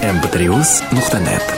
mp3uz.net.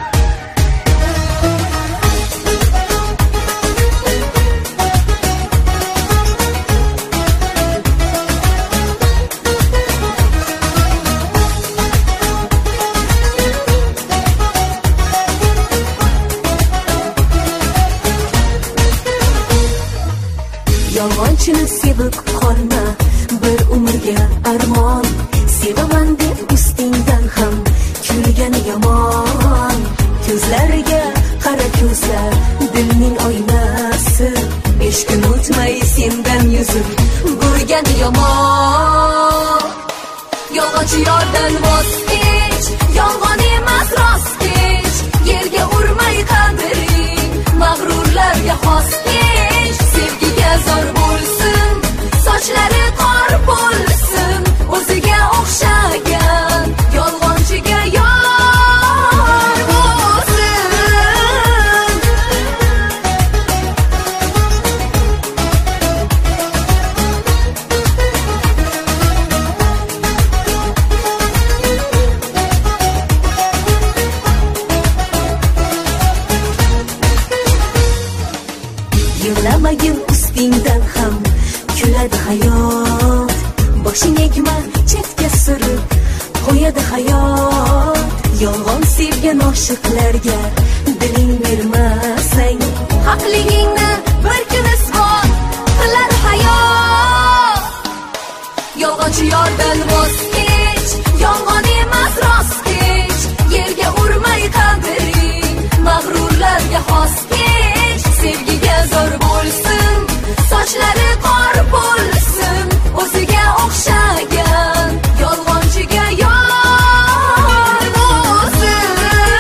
Yolg'onchini sevib qolma, bir umrga armon. Sevaman deb ustingdan ham kulgani yomon. Ko'zlariga qara ko'zlar, dilning oynasi. 5 kun o'tmay sendan yuzib burgani yomon. Yolg'onchi yordan voz kech, yolg'on emas rost kech. Yerga urmay qadring, mag'rurlarga xos kech. Sevgiga zor bo'lsin, sochlari qor bo'lsin, o'ziga o'xshagan yolg'onchiga yor bo'lsin. Yig'lamagin ustingdan ham kuladi hayot. Boshing egma chetga surib qo'yadi hayot. Yolg'on sevgan oshiqlarga diling bermasang, haqligingni bir kun isbot qilar hayot. Yolg'onchi yordan voz kech, yolg'on emas rost kech. Yerga urmay qadring, mag'rurlarga xos kech. Sevgiga zor bo'lsin, sochlari qor bo'lsin, o'ziga o'xshagan yolg'onchiga yor bo'lsin.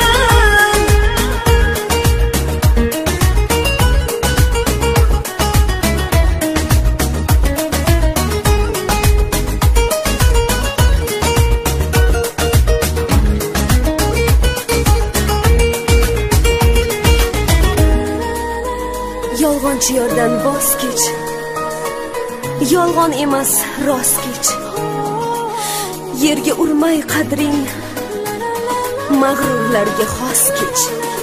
Yolg'onchi yordan voz kech, yolg'on emas rost kech. Yerga urmay qadring, mag'rurlarga xos kech.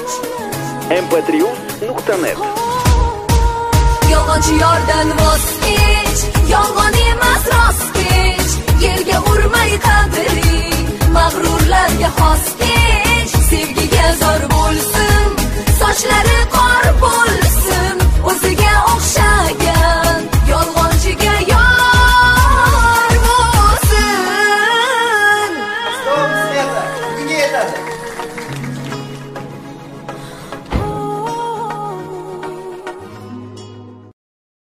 mp3uz.net. Yolg'onchi yordan voz kech, yolg'on emas rost